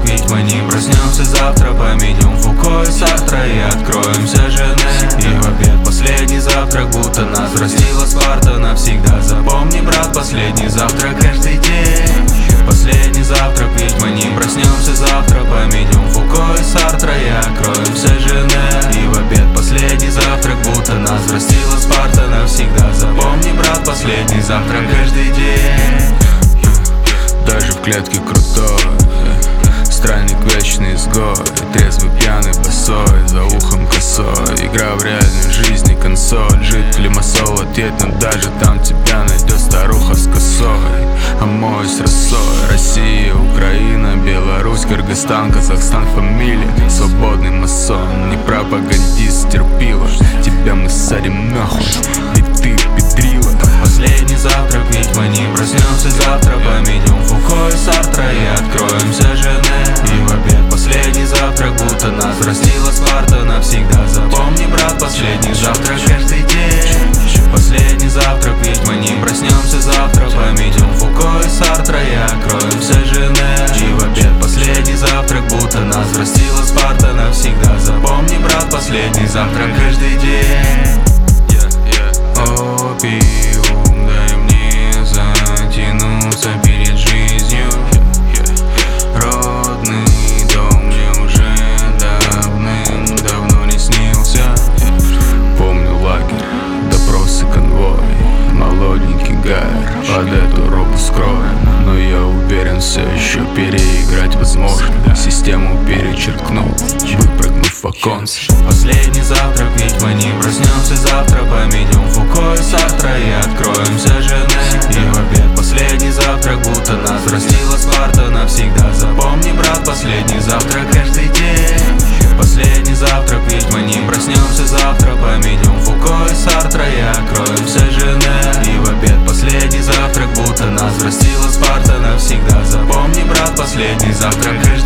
ведь мы не проснемся завтра. Поменем Фуко и Сартра и откроемся Жене. И в обед последний завтрак, будто нас растила Спарта. Навсегда запомни, брат, последний завтрак каждый день. Последний завтрак, ведь мы не проснемся завтра. Поменем Фуко и Сартра и откроемся Жене. И в обед последний завтрак, будто нас растила Спарта. Навсегда запомни, брат, последний завтрак каждый день. Даже в клетке крутой, странник вечный изгой, трезвый пьяный босой, за ухом косой. Игра в реальной жизни, консоль, жить климасол отъедь, но даже там тебя найдет старуха с косой. Омоюсь росой, Россия, Украина, Беларусь, Кыргызстан, Казахстан, фамилия, свободный масон, не пропагандист, терпила. Тебя мы садим нахуй, ведь ты педрила. Последний завтрак, ведь мы не проснемся завтра. Поменем Фуко и Сартра и откроемся Жене. И в обед последний завтрак, будто нас растила Спарта. Навсегда запомни, брат, последний завтрак каждый день. Последний завтрак, ведь мы не проснемся завтра. Поменем Фуко и Сартра и откроемся Жене. И в обед последний завтрак, будто нас растила Спарта. Навсегда запомни, брат, последний завтрак каждый день. Опиум, дай мне затянуться перед жизнью. Родный дом мне уже давным-давно не снился. Помню лагерь, допросы, конвой, молоденький Гайр под эту робу скроен. Но я уверен, все еще переиграть возможно. Систему перечеркнул, выпрыгнув в оконце. Последний завтрак, ведь мы не проснемся завтра. Поменем Фуко и Сартра и откроемся Жене. И в обед последний завтрак, будто нас растила Спарта. Навсегда запомни, брат, последний завтрак каждый день. Последний завтрак, ведь мы не проснемся завтра. Поменем Фуко и Сартра и откроемся Жене. И в обед последний завтрак, будто нас растила Спарта. Навсегда запомни, брат, последний завтрак каждый день.